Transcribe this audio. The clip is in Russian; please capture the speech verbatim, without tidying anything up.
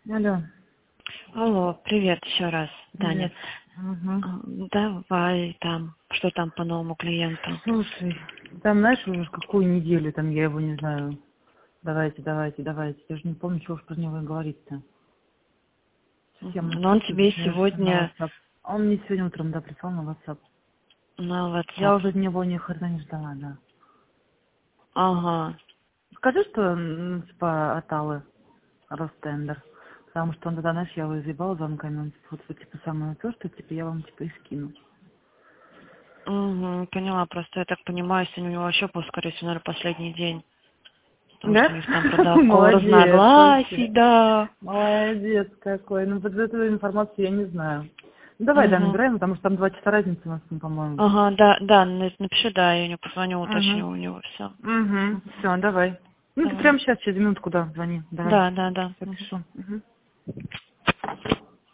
Алло. Алло, привет еще раз, Таня. Привет. Угу. А, Давай там, что там по новому клиенту? Слушай, там знаешь уже какую неделю там я его не знаю. Давайте, давайте, давайте. Я же не помню, чего уж про него и говорить-то. Совсем Мгм. он Но он просто тебе мне на сегодня WhatsApp. Он мне сегодня утром, да, прислал на WhatsApp. на Я WhatsApp. уже от него ни хрена не ждала, да. Ага. Скажи, что, ну, типа, от Аллы Ростендер. Потому что он тогда, знаешь, я его изъебала звонками, он типа, вот, вот, типа, самое то, что, типа, я вам, типа, и скину. Угу, поняла, просто я так понимаю, сегодня у него вообще был, скорее всего, наверное, последний день. Потому что Да? у них там продавков Молодец, разногласий, вообще. да. Молодец какой. Ну, вот эту информацию я не знаю. Ну, давай, да, Угу. набираем, потому что там два часа разницы у нас, ну, по-моему. Ага, да, да, на- напиши, да, я не позвоню, Угу. уточню у него все. Угу. Все, давай. Ну, ты Давай. прямо сейчас, через минутку, да, звони. Давай. Да, да, да. Все, Мгм. пишу. Угу.